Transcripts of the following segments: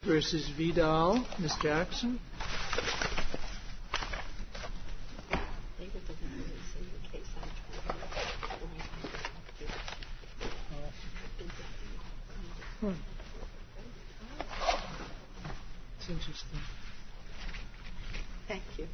versus Vidal. Ms. Jackson. It's interesting. Thank you.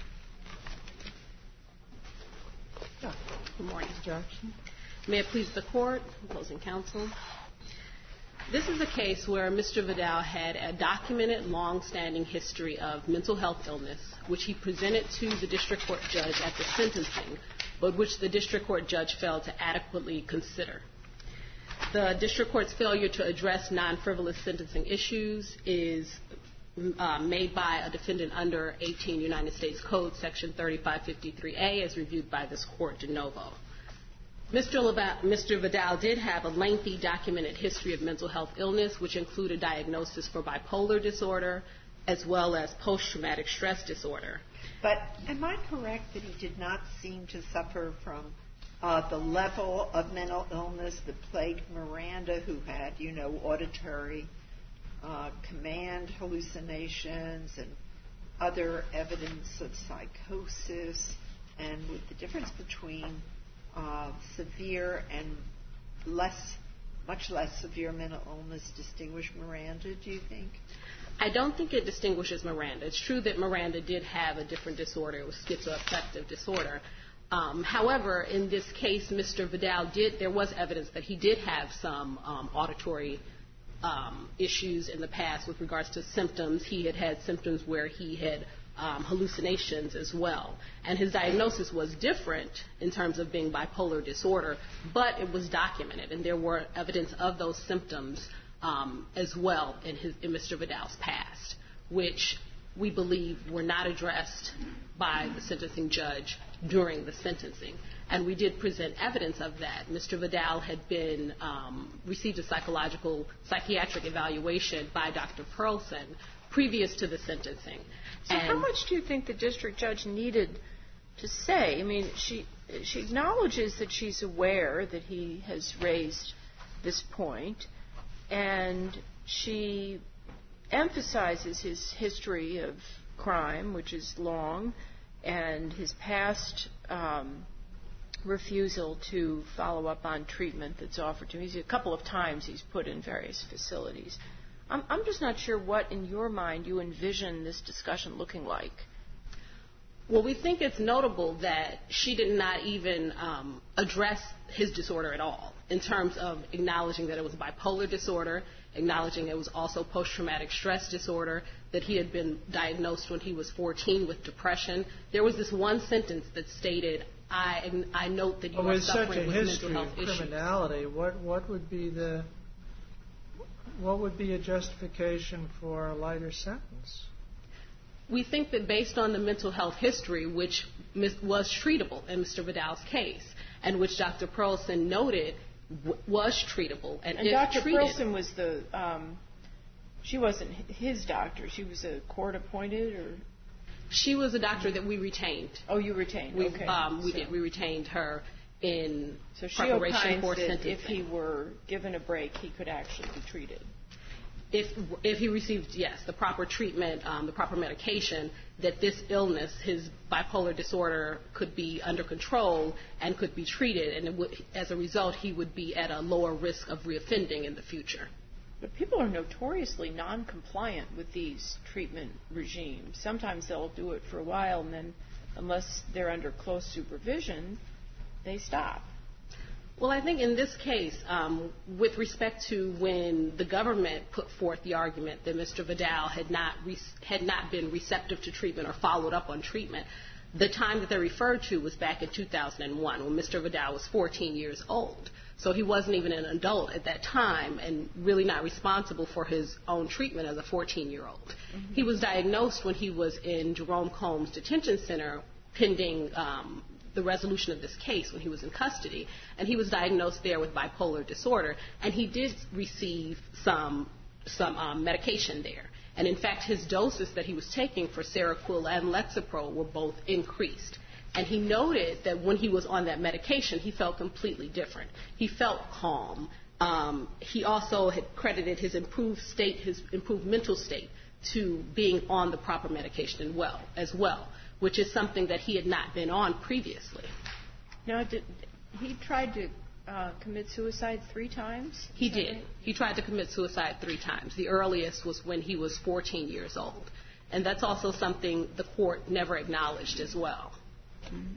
Good morning, Ms. Jackson. May it please the Court, opposing counsel. This is a case where Mr. Vidal had a documented, long-standing history of mental health illness, which he presented to the district court judge at the sentencing, but which the district court judge failed to adequately consider. The district court's failure to address non-frivolous sentencing issues is made by a defendant under 18 United States Code, Section 3553A, as reviewed by this court de novo. Mr. Vidal did have a lengthy documented history of mental health illness, which included diagnosis for bipolar disorder as well as post-traumatic stress disorder. But am I correct that he did not seem to suffer from the level of mental illness that plagued Miranda, who had, auditory command hallucinations and other evidence of psychosis, and with the difference between severe and much less severe mental illness distinguish Miranda, do you think? I don't think it distinguishes Miranda. It's true that Miranda did have a different disorder. It was schizoaffective disorder. However, in this case, Mr. Vidal there was evidence that he did have some auditory issues in the past with regards to symptoms. He had had symptoms where he had hallucinations as well. And his diagnosis was different in terms of being bipolar disorder, but it was documented, and there were evidence of those symptoms as well in Mr. Vidal's past, which we believe were not addressed by the sentencing judge during the sentencing. And we did present evidence of that. Mr. Vidal had received a psychiatric evaluation by Dr. Perlson previous to the sentencing. So how much do you think the district judge needed to say? I mean, she acknowledges that she's aware that he has raised this point, and she emphasizes his history of crime, which is long, and his past refusal to follow up on treatment that's offered to him. A couple of times he's put in various facilities. I'm just not sure what, in your mind, you envision this discussion looking like. Well, we think it's notable that she did not even address his disorder at all, in terms of acknowledging that it was bipolar disorder, acknowledging it was also post-traumatic stress disorder, that he had been diagnosed when he was 14 with depression. There was this one sentence that stated, I note that you are suffering with mental health issues. With such a history of criminality, what would be a justification for a lighter sentence? We think that based on the mental health history, which was treatable in Mr. Vidal's case, and which Dr. Perlson noted was treatable. And Dr. Perlson was she wasn't his doctor. She was a court-appointed, or? She was a doctor that we retained. Oh, you retained. Okay. We retained her in so she preparation for that sentencing. If he were given a break, he could actually be treated. If he received, yes, the proper treatment, the proper medication, that this illness, his bipolar disorder, could be under control and could be treated, and as a result, he would be at a lower risk of reoffending in the future. But people are notoriously non-compliant with these treatment regimes. Sometimes they'll do it for a while, and then, unless they're under close supervision, they stop. Well, I think in this case, with respect to when the government put forth the argument that Mr. Vidal had not been receptive to treatment or followed up on treatment, the time that they referred to was back in 2001 when Mr. Vidal was 14 years old. So he wasn't even an adult at that time and really not responsible for his own treatment as a 14-year-old. Mm-hmm. He was diagnosed when he was in Jerome Combs Detention Center pending the resolution of this case when he was in custody, and he was diagnosed there with bipolar disorder, and he did receive some medication there. And in fact, his doses that he was taking for Seroquel and Lexapro were both increased. And he noted that when he was on that medication, he felt completely different. He felt calm. He also had credited his improved mental state to being on the proper medication as well, which is something that he had not been on previously. Now, he tried to commit suicide 3 times? He did. Right? He tried to commit suicide 3 times. The earliest was when he was 14 years old. And that's also something the court never acknowledged as well. Mm-hmm.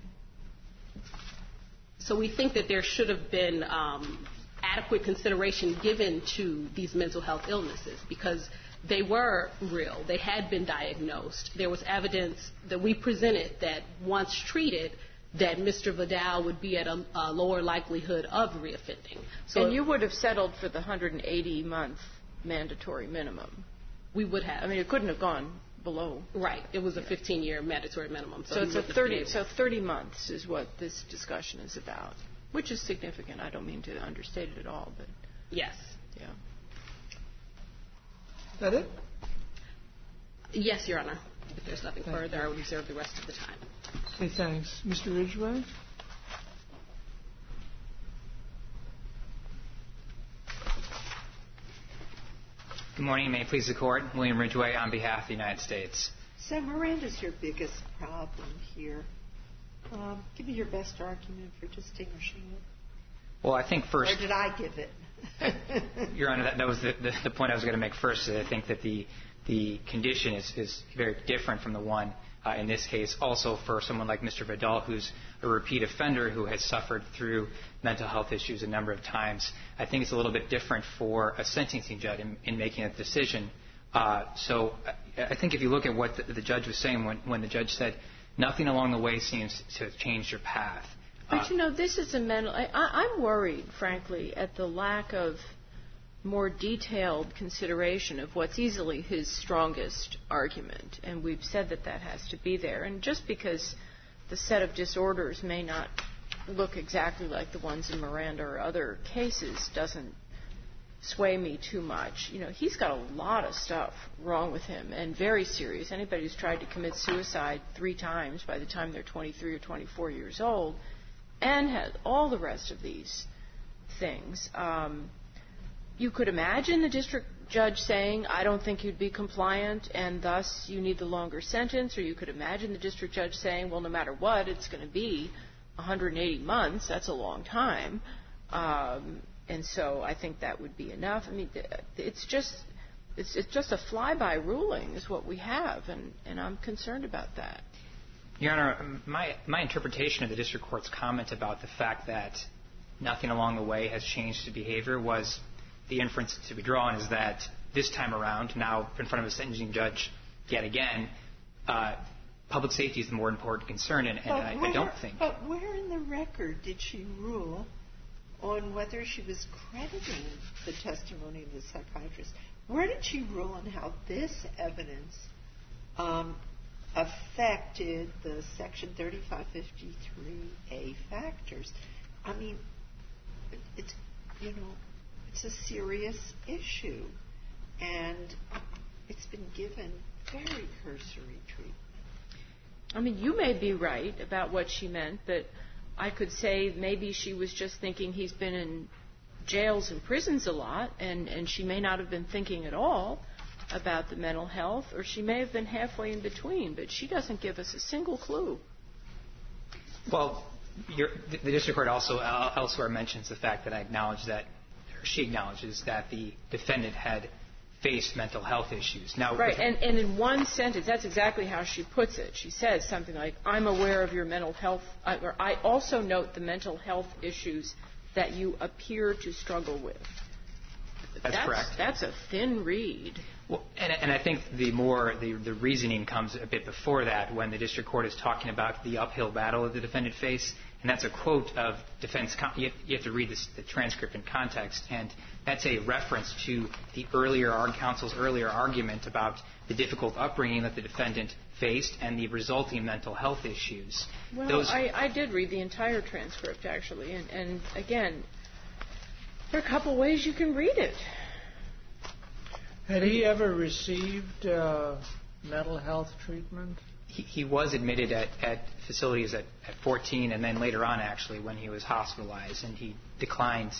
So we think that there should have been adequate consideration given to these mental health illnesses because they were real. They had been diagnosed. There was evidence that we presented that once treated, that Mr. Vidal would be at a lower likelihood of reoffending. So, and you would have settled for the 180-month mandatory minimum. We would have. I mean, it couldn't have gone below. Right. It was a 15-year mandatory minimum. So it's 30 months is what this discussion is about, which is significant. I don't mean to understate it at all, but yes. Yeah. Is that it? Yes, Your Honor. If there's nothing further, I would reserve the rest of the time. Okay, thanks. Mr. Ridgway? Good morning. May it please the Court. William Ridgway on behalf of the United States. So Miranda's your biggest problem here. Give me your best argument for distinguishing it. Well, I think first... Or did I give it? Your Honor, that was the point I was going to make first. I think that the condition is very different from the one in this case. Also for someone like Mr. Vidal, who's a repeat offender who has suffered through mental health issues a number of times, I think it's a little bit different for a sentencing judge in making a decision. So I think if you look at what the judge was saying when the judge said, nothing along the way seems to have changed your path. But, this is a mental... I'm worried, frankly, at the lack of more detailed consideration of what's easily his strongest argument. And we've said that has to be there. And just because the set of disorders may not look exactly like the ones in Miranda or other cases doesn't sway me too much. He's got a lot of stuff wrong with him, and very serious. Anybody who's tried to commit suicide 3 times by the time they're 23 or 24 years old and has all the rest of these things. You could imagine the district judge saying, I don't think you'd be compliant, and thus you need the longer sentence. Or you could imagine the district judge saying, well, no matter what, it's going to be 180 months. That's a long time. And so I think that would be enough. I mean, it's just a flyby ruling is what we have, and I'm concerned about that. Your Honor, my interpretation of the district court's comment about the fact that nothing along the way has changed his behavior was the inference to be drawn is that this time around, now in front of a sentencing judge yet again, public safety is the more important concern, and I don't think. But where in the record did she rule on whether she was crediting the testimony of the psychiatrist? Where did she rule on how this evidence affected the Section 3553A factors? I mean, it's a serious issue, and it's been given very cursory treatment. I mean, you may be right about what she meant, but I could say maybe she was just thinking he's been in jails and prisons a lot, and she may not have been thinking at all about the mental health, or she may have been halfway in between, but she doesn't give us a single clue. Well, the district court also elsewhere mentions the fact that she acknowledges that the defendant had faced mental health issues. Now, right, and in one sentence, that's exactly how she puts it. She says something like, I'm aware of your mental health, or I also note the mental health issues that you appear to struggle with. That's correct. That's a thin read. Well, and I think the reasoning comes a bit before that when the district court is talking about the uphill battle that the defendant faced, and that's a quote of defense. You have to read the transcript in context, and that's a reference to the counsel's earlier argument about the difficult upbringing that the defendant faced and the resulting mental health issues. Well, I did read the entire transcript, actually, and again, there are a couple ways you can read it. Had he ever received mental health treatment? He was admitted at facilities at 14 and then later on, actually, when he was hospitalized, and he declined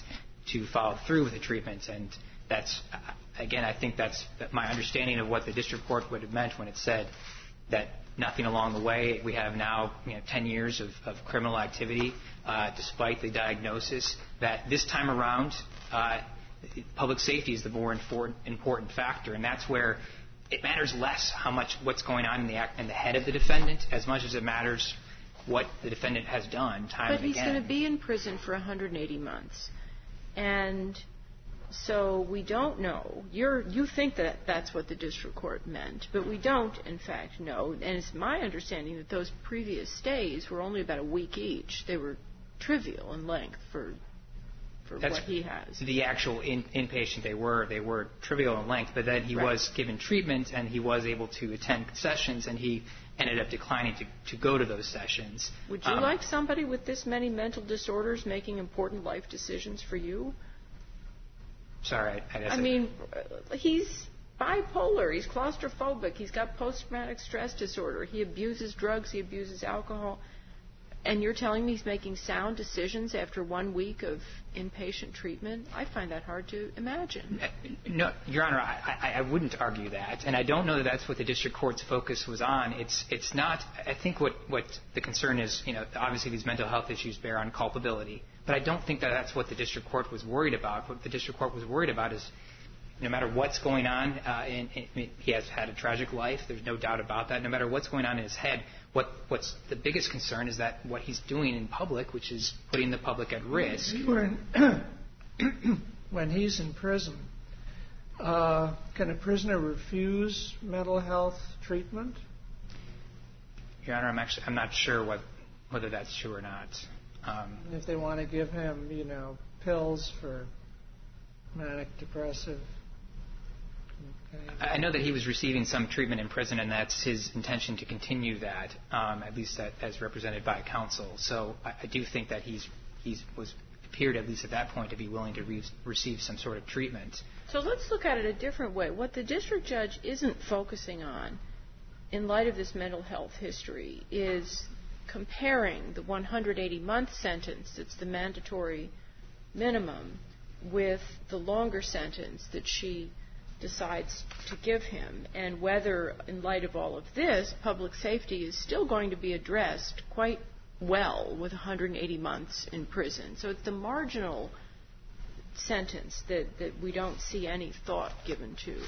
to follow through with the treatment. And that's, again, I think that's my understanding of what the district court would have meant when it said that nothing along the way. We have now 10 years of criminal activity despite the diagnosis, that this time around public safety is the more important factor. And that's where it matters less what's going on in the head of the defendant as much as it matters what the defendant has done time and again. But he's going to be in prison for 180 months. And so we don't know. You think that that's what the district court meant, but we don't, in fact, know. And it's my understanding that those previous stays were only about a week each. They were trivial in length for what he has. The actual inpatient, they were trivial in length, but then he was given treatment and he was able to attend sessions, and he ended up declining to go to those sessions. Would you like somebody with this many mental disorders making important life decisions for you? Sorry, I mean, he's bipolar. He's claustrophobic. He's got post-traumatic stress disorder. He abuses drugs. He abuses alcohol. And you're telling me he's making sound decisions after 1 week of inpatient treatment? I find that hard to imagine. No, Your Honor, I wouldn't argue that. And I don't know that that's what the district court's focus was on. It's not. I think what the concern is, obviously these mental health issues bear on culpability. But I don't think that that's what the district court was worried about. What the district court was worried about is no matter what's going on, he has had a tragic life. There's no doubt about that. No matter what's going on in his head, what's the biggest concern is that what he's doing in public, which is putting the public at risk. When he's in prison, can a prisoner refuse mental health treatment? Your Honor, I'm not sure whether that's true or not. If they want to give him, pills for manic depressive. I know that he was receiving some treatment in prison, and that's his intention to continue that, at least as represented by counsel. So I do think that he appeared, at least at that point, to be willing to receive some sort of treatment. So let's look at it a different way. What the district judge isn't focusing on, in light of this mental health history, is comparing the 180-month sentence that's the mandatory minimum with the longer sentence that she decides to give him, and whether, in light of all of this, public safety is still going to be addressed quite well with 180 months in prison. So it's the marginal sentence that we don't see any thought given to.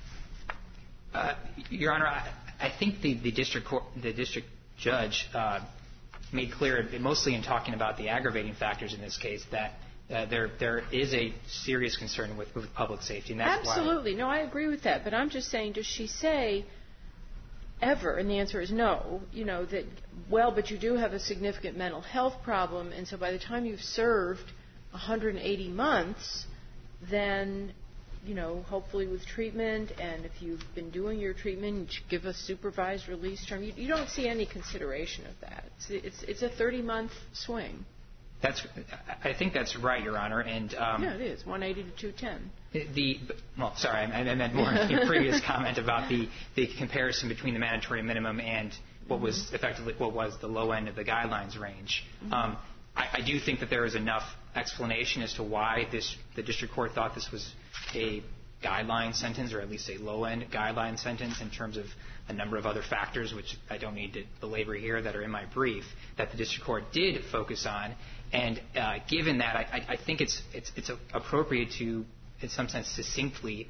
Your Honor, I think the district judge made clear, mostly in talking about the aggravating factors in this case, that there is a serious concern with public safety. And that's absolutely. No, I agree with that. But I'm just saying, does she say ever, and the answer is no, that, but you do have a significant mental health problem, and so by the time you've served 180 months, then, hopefully with treatment, and if you've been doing your treatment, you should give a supervised release term. You don't see any consideration of that. It's a 30-month swing. I think that's right, Your Honor. And yeah, it is 180 to 210. Sorry, I meant more in your previous comment about the comparison between the mandatory minimum and what was the low end of the guidelines range. Mm-hmm. I do think that there is enough explanation as to why the district court thought this was a guideline sentence, or at least a low-end guideline sentence, in terms of a number of other factors, which I don't need to belabor here, that are in my brief, that the district court did focus on. And given that, I think it's appropriate to, in some sense, succinctly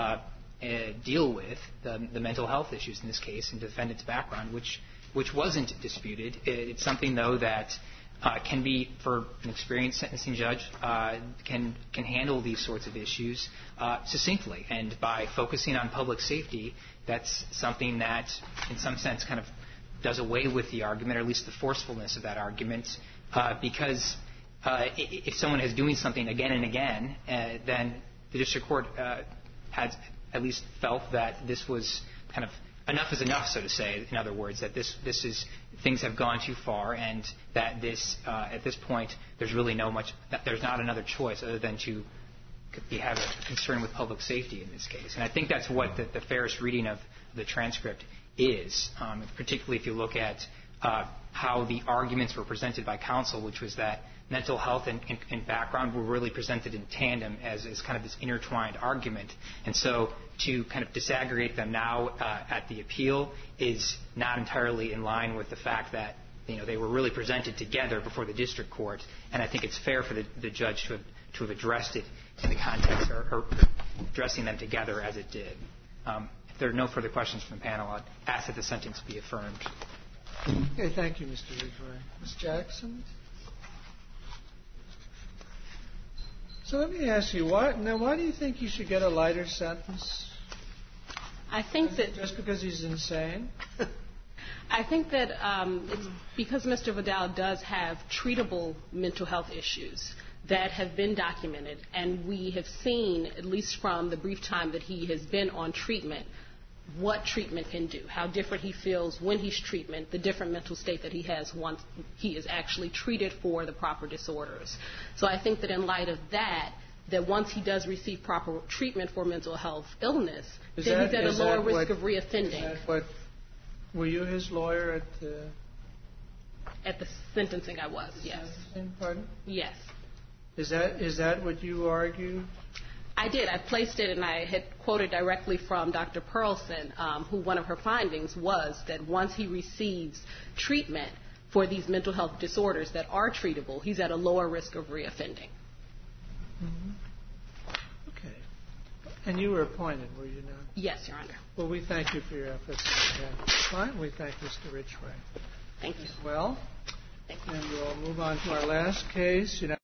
deal with the mental health issues in this case and the defendant's background, which wasn't disputed. It's something, though, that can be, for an experienced sentencing judge, can handle these sorts of issues succinctly. And by focusing on public safety, that's something that, in some sense, kind of does away with the argument, or at least the forcefulness of that argument, because if someone is doing something again and again, then the district court had at least felt that this was kind of enough is enough, so to say. In other words, that this is, things have gone too far, and that this at this point there's really there's not another choice other than to have a concern with public safety in this case. And I think that's what the fairest reading of the transcript is, particularly if you look at how the arguments were presented by counsel, which was that mental health and background were really presented in tandem as kind of this intertwined argument. And so to kind of disaggregate them now at the appeal is not entirely in line with the fact that they were really presented together before the district court. And I think it's fair for the judge to have addressed it in the context or addressing them together as it did. If there are no further questions from the panel, I'd ask that the sentence be affirmed. Okay, thank you, Mr. Ridgway. Ms. Jackson? So let me ask you, why do you think he should get a lighter sentence? I think that... Just because he's insane? I think that it's because Mr. Vidal does have treatable mental health issues that have been documented, and we have seen, at least from the brief time that he has been on treatment, what treatment can do, how different he feels when he's treatment, the different mental state that he has once he is actually treated for the proper disorders. So I think that in light of that once he does receive proper treatment for mental health illness, then he's at a lower risk of reoffending. Were you his lawyer at the sentencing? I was, yes. Pardon? Yes. Is that what you argued? I did. I placed it, and I had quoted directly from Dr. Perlson, who one of her findings was that once he receives treatment for these mental health disorders that are treatable, he's at a lower risk of reoffending. Mm-hmm. Okay. And you were appointed, were you not? Yes, Your Honor. Well, we thank you for your efforts. Fine. We thank Mr. Ridgway. Thank you. Well, and we'll move on to our last case.